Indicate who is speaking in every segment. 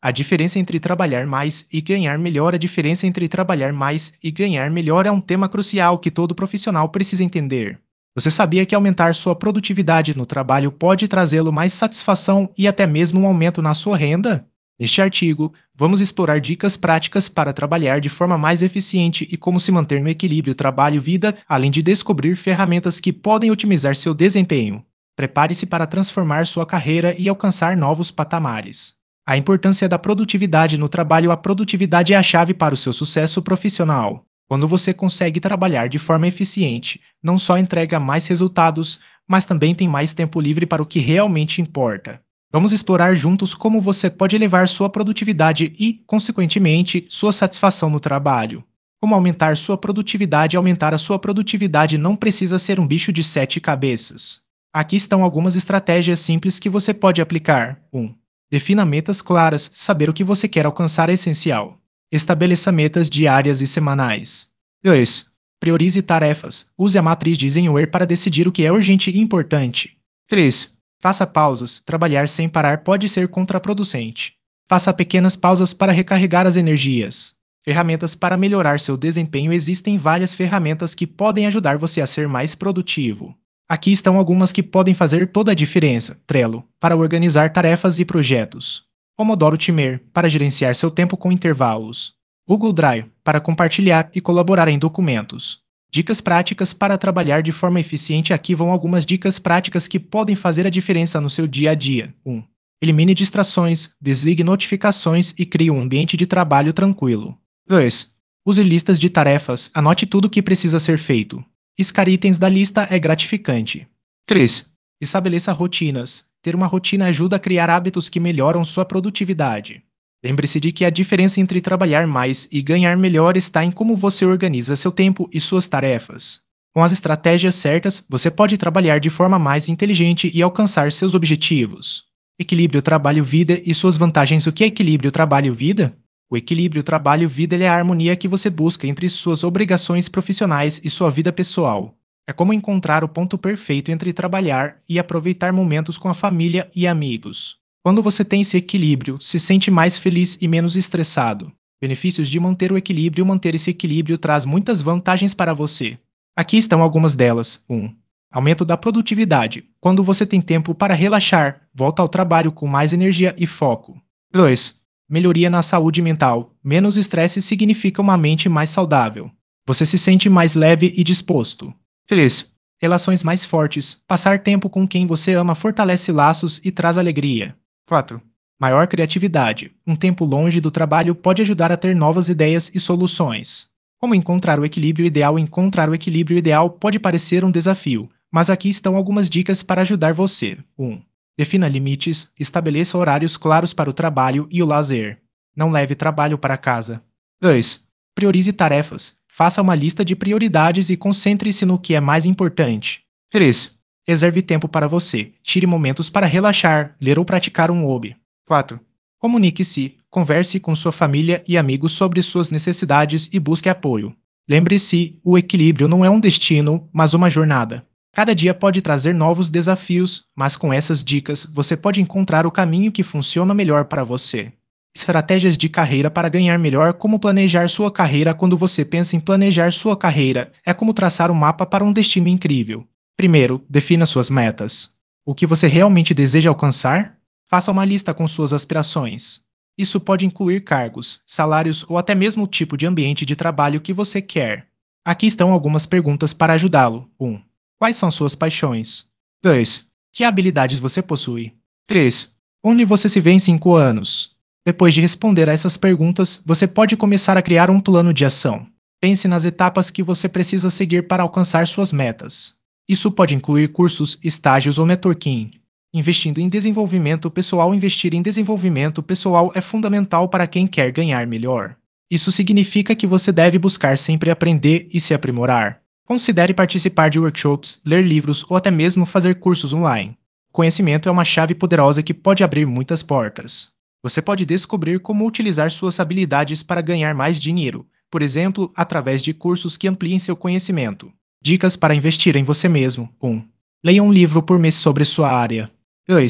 Speaker 1: A diferença entre trabalhar mais e ganhar melhor, a diferença entre trabalhar mais e ganhar melhor é um tema crucial que todo profissional precisa entender. Você sabia que aumentar sua produtividade no trabalho pode trazê-lo mais satisfação e até mesmo um aumento na sua renda? Neste artigo, vamos explorar dicas práticas para trabalhar de forma mais eficiente e como se manter no equilíbrio trabalho-vida, além de descobrir ferramentas que podem otimizar seu desempenho. Prepare-se para transformar sua carreira e alcançar novos patamares. A importância da produtividade no trabalho. A produtividade é a chave para o seu sucesso profissional. Quando você consegue trabalhar de forma eficiente, não só entrega mais resultados, mas também tem mais tempo livre para o que realmente importa. Vamos explorar juntos como você pode elevar sua produtividade e, consequentemente, sua satisfação no trabalho. Como aumentar sua produtividade? Aumentar a sua produtividade não precisa ser um bicho de sete cabeças. Aqui estão algumas estratégias simples que você pode aplicar. 1. Defina metas claras. Saber o que você quer alcançar é essencial. Estabeleça metas diárias e semanais. 2. Priorize tarefas. Use a matriz de Eisenhower para decidir o que é urgente e importante. 3. Faça pausas. Trabalhar sem parar pode ser contraproducente. Faça pequenas pausas para recarregar as energias. Ferramentas para melhorar seu desempenho. Existem várias ferramentas que podem ajudar você a ser mais produtivo. Aqui estão algumas que podem fazer toda a diferença. Trello, para organizar tarefas e projetos. Pomodoro Timer, para gerenciar seu tempo com intervalos. Google Drive, para compartilhar e colaborar em documentos. Dicas práticas para trabalhar de forma eficiente. Aqui vão algumas dicas práticas que podem fazer a diferença no seu dia a dia. 1. Elimine distrações, desligue notificações e crie um ambiente de trabalho tranquilo. 2. Use listas de tarefas, anote tudo o que precisa ser feito. Riscar itens da lista é gratificante. 3. Estabeleça rotinas. Ter uma rotina ajuda a criar hábitos que melhoram sua produtividade. Lembre-se de que a diferença entre trabalhar mais e ganhar melhor está em como você organiza seu tempo e suas tarefas. Com as estratégias certas, você pode trabalhar de forma mais inteligente e alcançar seus objetivos. Equilíbrio trabalho-vida e suas vantagens. O que é equilíbrio trabalho-vida? O equilíbrio trabalho-vida é a harmonia que você busca entre suas obrigações profissionais e sua vida pessoal. É como encontrar o ponto perfeito entre trabalhar e aproveitar momentos com a família e amigos. Quando você tem esse equilíbrio, se sente mais feliz e menos estressado. Benefícios de manter o equilíbrio. Manter esse equilíbrio traz muitas vantagens para você. Aqui estão algumas delas. 1. Aumento da produtividade. Quando você tem tempo para relaxar, volta ao trabalho com mais energia e foco. 2. Melhoria na saúde mental. Menos estresse significa uma mente mais saudável. Você se sente mais leve e disposto. 3. Relações mais fortes. Passar tempo com quem você ama fortalece laços e traz alegria. 4. Maior criatividade. Um tempo longe do trabalho pode ajudar a ter novas ideias e soluções. Como encontrar o equilíbrio ideal? Encontrar o equilíbrio ideal pode parecer um desafio, mas aqui estão algumas dicas para ajudar você. 1. Defina limites, estabeleça horários claros para o trabalho e o lazer. Não leve trabalho para casa. 2. Priorize tarefas. Faça uma lista de prioridades e concentre-se no que é mais importante. 3. Reserve tempo para você. Tire momentos para relaxar, ler ou praticar um hobby. 4. Comunique-se. Converse com sua família e amigos sobre suas necessidades e busque apoio. Lembre-se, o equilíbrio não é um destino, mas uma jornada. Cada dia pode trazer novos desafios, mas com essas dicas você pode encontrar o caminho que funciona melhor para você. Estratégias de carreira para ganhar melhor. Como planejar sua carreira? Quando você pensa em planejar sua carreira, é como traçar um mapa para um destino incrível. Primeiro, defina suas metas. O que você realmente deseja alcançar? Faça uma lista com suas aspirações. Isso pode incluir cargos, salários ou até mesmo o tipo de ambiente de trabalho que você quer. Aqui estão algumas perguntas para ajudá-lo. 1. Quais são suas paixões? 2. Que habilidades você possui? 3. Onde você se vê em 5 anos? Depois de responder a essas perguntas, você pode começar a criar um plano de ação. Pense nas etapas que você precisa seguir para alcançar suas metas. Isso pode incluir cursos, estágios ou networking. Investindo em desenvolvimento pessoal. Investir em desenvolvimento pessoal é fundamental para quem quer ganhar melhor. Isso significa que você deve buscar sempre aprender e se aprimorar. Considere participar de workshops, ler livros ou até mesmo fazer cursos online. Conhecimento é uma chave poderosa que pode abrir muitas portas. Você pode descobrir como utilizar suas habilidades para ganhar mais dinheiro, por exemplo, através de cursos que ampliem seu conhecimento. Dicas para investir em você mesmo. 1. Leia um livro por mês sobre sua área. 2.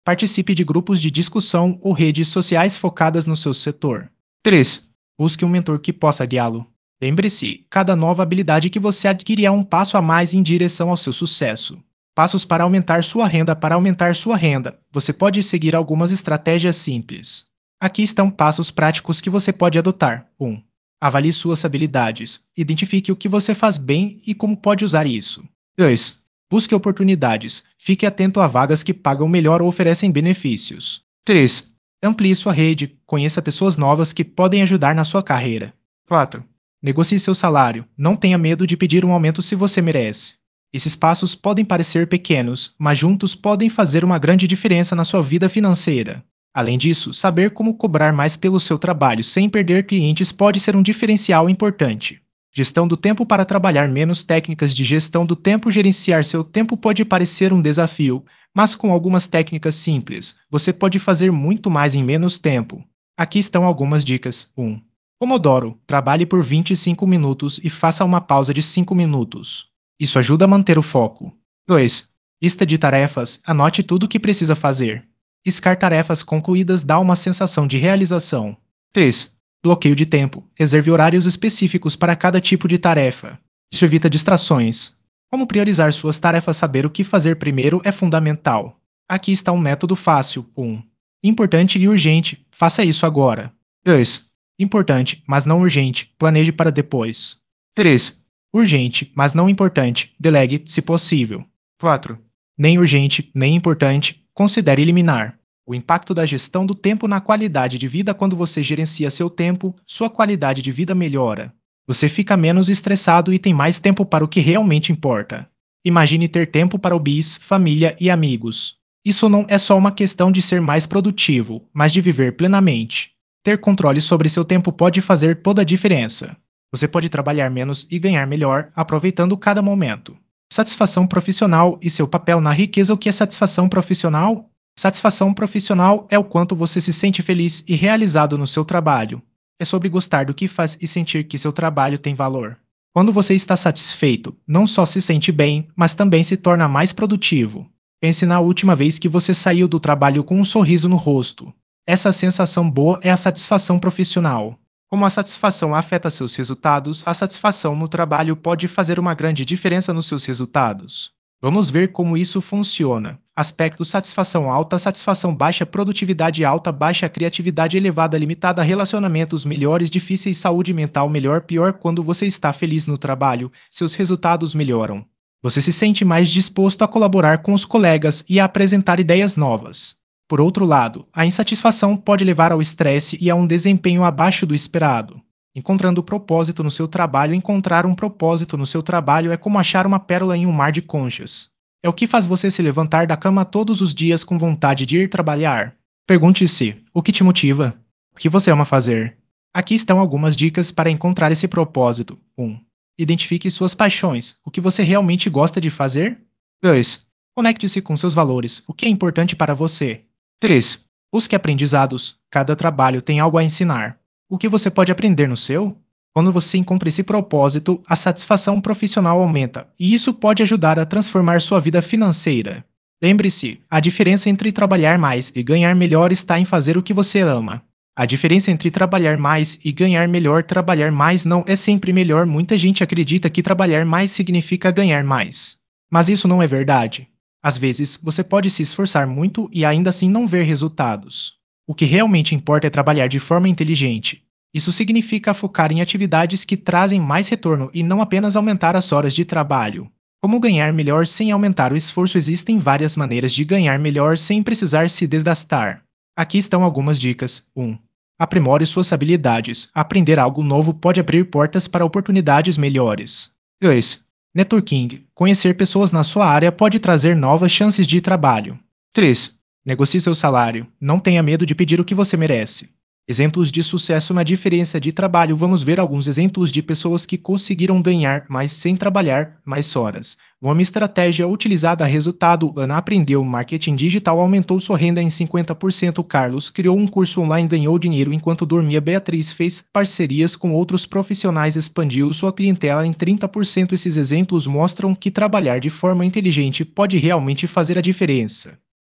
Speaker 1: Participe de grupos de discussão ou redes sociais focadas no seu setor. 3. Busque um mentor que possa guiá-lo. Lembre-se, cada nova habilidade que você adquire é um passo a mais em direção ao seu sucesso. Passos para aumentar sua renda. Para aumentar sua renda, você pode seguir algumas estratégias simples. Aqui estão passos práticos que você pode adotar. 1. Avalie suas habilidades. Identifique o que você faz bem e como pode usar isso. 2. Busque oportunidades. Fique atento a vagas que pagam melhor ou oferecem benefícios. 3. Amplie sua rede. Conheça pessoas novas que podem ajudar na sua carreira. 4. Negocie seu salário. Não tenha medo de pedir um aumento se você merece. Esses passos podem parecer pequenos, mas juntos podem fazer uma grande diferença na sua vida financeira. Além disso, saber como cobrar mais pelo seu trabalho sem perder clientes pode ser um diferencial importante. Gestão do tempo. Para trabalhar menos. Técnicas de gestão do tempo. Gerenciar seu tempo pode parecer um desafio, mas com algumas técnicas simples, você pode fazer muito mais em menos tempo. Aqui estão algumas dicas. 1. Pomodoro. Trabalhe por 25 minutos e faça uma pausa de 5 minutos. Isso ajuda a manter o foco. 2. Lista de tarefas. Anote tudo o que precisa fazer. Riscar tarefas concluídas dá uma sensação de realização. 3. Bloqueio de tempo. Reserve horários específicos para cada tipo de tarefa. Isso evita distrações. Como priorizar suas tarefas? Saber o que fazer primeiro é fundamental. Aqui está um método fácil. 1. Importante e urgente. Faça isso agora. 2. Importante, mas não urgente. Planeje para depois. 3. Urgente, mas não importante. Delegue, se possível. 4. Nem urgente, nem importante. Considere eliminar. O impacto da gestão do tempo na qualidade de vida. Quando você gerencia seu tempo, sua qualidade de vida melhora. Você fica menos estressado e tem mais tempo para o que realmente importa. Imagine ter tempo para hobbies, família e amigos. Isso não é só uma questão de ser mais produtivo, mas de viver plenamente. Ter controle sobre seu tempo pode fazer toda a diferença. Você pode trabalhar menos e ganhar melhor, aproveitando cada momento. Satisfação profissional e seu papel na riqueza. O que é satisfação profissional? Satisfação profissional é o quanto você se sente feliz e realizado no seu trabalho. É sobre gostar do que faz e sentir que seu trabalho tem valor. Quando você está satisfeito, não só se sente bem, mas também se torna mais produtivo. Pense na última vez que você saiu do trabalho com um sorriso no rosto. Essa sensação boa é a satisfação profissional. Como a satisfação afeta seus resultados, a satisfação no trabalho pode fazer uma grande diferença nos seus resultados. Vamos ver como isso funciona. Aspectos: satisfação alta, satisfação baixa, produtividade alta, baixa, criatividade elevada, limitada, relacionamentos melhores, difíceis, saúde mental melhor, pior. Quando você está feliz no trabalho, seus resultados melhoram. Você se sente mais disposto a colaborar com os colegas e a apresentar ideias novas. Por outro lado, a insatisfação pode levar ao estresse e a um desempenho abaixo do esperado. Encontrando propósito no seu trabalho. Encontrar um propósito no seu trabalho é como achar uma pérola em um mar de conchas. É o que faz você se levantar da cama todos os dias com vontade de ir trabalhar. Pergunte-se: o que te motiva? O que você ama fazer? Aqui estão algumas dicas para encontrar esse propósito. 1. Identifique suas paixões. O que você realmente gosta de fazer? 2. Conecte-se com seus valores. O que é importante para você? 3. Busque aprendizados. Cada trabalho tem algo a ensinar. O que você pode aprender no seu? Quando você encontra esse propósito, a satisfação profissional aumenta, e isso pode ajudar a transformar sua vida financeira. Lembre-se, a diferença entre trabalhar mais e ganhar melhor está em fazer o que você ama. A diferença entre trabalhar mais e ganhar melhor. Trabalhar mais não é sempre melhor. Muita gente acredita que trabalhar mais significa ganhar mais. Mas isso não é verdade. Às vezes, você pode se esforçar muito e ainda assim não ver resultados. O que realmente importa é trabalhar de forma inteligente. Isso significa focar em atividades que trazem mais retorno e não apenas aumentar as horas de trabalho. Como ganhar melhor sem aumentar o esforço? Existem várias maneiras de ganhar melhor sem precisar se desgastar. Aqui estão algumas dicas. 1. Aprimore suas habilidades. Aprender algo novo pode abrir portas para oportunidades melhores. 2. Networking. Conhecer pessoas na sua área pode trazer novas chances de trabalho. 3. Negocie seu salário. Não tenha medo de pedir o que você merece. Exemplos de sucesso na diferença de trabalho. Vamos ver alguns exemplos de pessoas que conseguiram ganhar mais sem trabalhar mais horas. Uma estratégia utilizada. Resultado: Ana aprendeu marketing digital, aumentou sua renda em 50%. Carlos criou um curso online, ganhou dinheiro enquanto dormia. Beatriz fez parcerias com outros profissionais, expandiu sua clientela em 30%. Esses exemplos mostram que trabalhar de forma inteligente pode realmente fazer a diferença.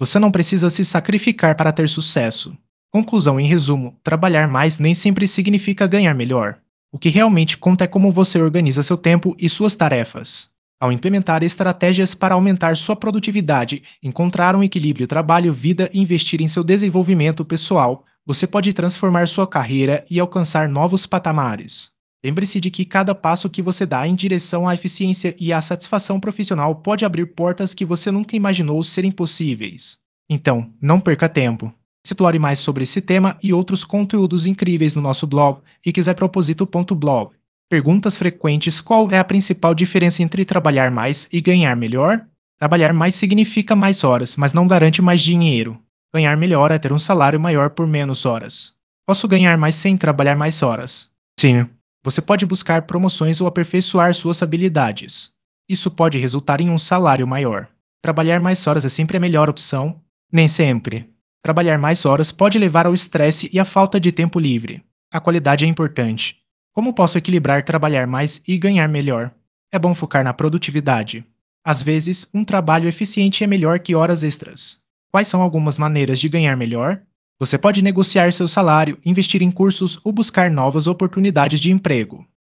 Speaker 1: Você não precisa se sacrificar para ter sucesso. Conclusão em resumo: trabalhar mais nem sempre significa ganhar melhor. O que realmente conta é como você organiza seu tempo e suas tarefas. Ao implementar estratégias para aumentar sua produtividade, encontrar um equilíbrio trabalho-vida e investir em seu desenvolvimento pessoal, você pode transformar sua carreira e alcançar novos patamares. Lembre-se de que cada passo que você dá em direção à eficiência e à satisfação profissional pode abrir portas que você nunca imaginou serem possíveis. Então, não perca tempo. Explore mais sobre esse tema e outros conteúdos incríveis no nosso blog iquezeproposito.blog. Perguntas frequentes: qual é a principal diferença entre trabalhar mais e ganhar melhor? Trabalhar mais significa mais horas, mas não garante mais dinheiro. Ganhar melhor é ter um salário maior por menos horas. Posso ganhar mais sem trabalhar mais horas? Sim. Você pode buscar promoções ou aperfeiçoar suas habilidades. Isso pode resultar em um salário maior. Trabalhar mais horas é sempre a melhor opção? Nem sempre. Trabalhar mais horas pode levar ao estresse e à falta de tempo livre. A qualidade é importante. Como posso equilibrar trabalhar mais e ganhar melhor? É bom focar na produtividade. Às vezes, um trabalho eficiente é melhor que horas extras. Quais são algumas maneiras de ganhar melhor? Você pode negociar seu salário, investir em cursos ou buscar novas oportunidades de emprego.